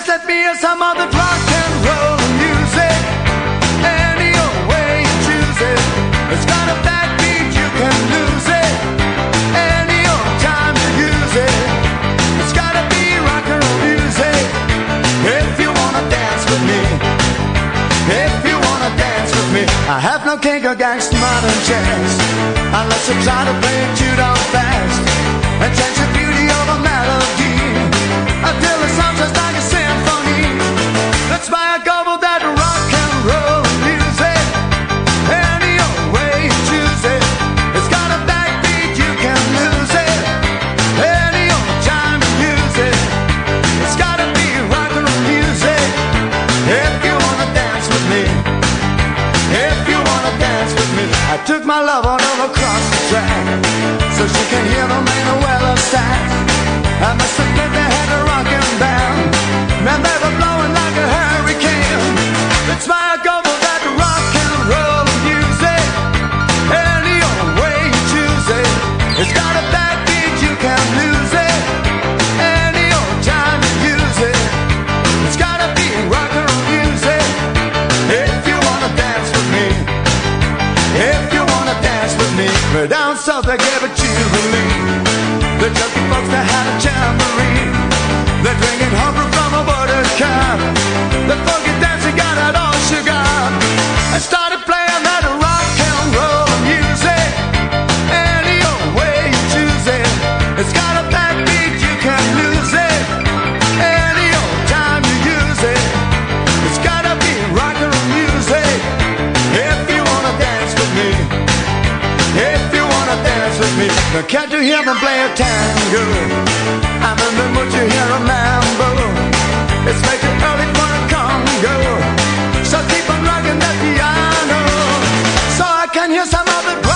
just let me hear some of the rock and roll music. Any old way you choose it. It's got a backbeat, you can lose it. Any old time you use it. It's gotta be rock and roll music. If you wanna dance with me, if you wanna dance with me, I have no kink against modern jazz, unless you try to play it too darn fast and change the beauty of a melody until it sounds just like a symphony. That's why I go for that rock and roll music. Any old way you choose it. It's got a backbeat, you can lose it. Any old time you use it. It's gotta be rock and roll music. If you wanna dance with me, if you wanna dance with me, I took my love on over across the track so she can hear the man well of sax. I must admit they had a rockin' band, man, they were blowing like a hurricane. That's why I go for that rock and roll music. Any old way you choose it. It's got a backbeat, you can't lose it. Any old time you use it. It's gotta be rock and roll music. If you wanna dance with me, if you wanna dance with me. But down south they gave a jubilee. The junkie folks that had a jamboree. They're drinking homebrew from a buttercup. The funky dancing got it all sugar. I started playing that rock and roll music. Any old way you choose it. It's got a backbeat, you can't lose it. Any old time you use it. It's gotta be rock and roll music. If you wanna dance with me, if you wanna dance with me. Now can't you hear them play a tango? I'm in the mood to hear a mambo. It's way too early for a congo, so keep on rocking that piano, so I can hear some of it.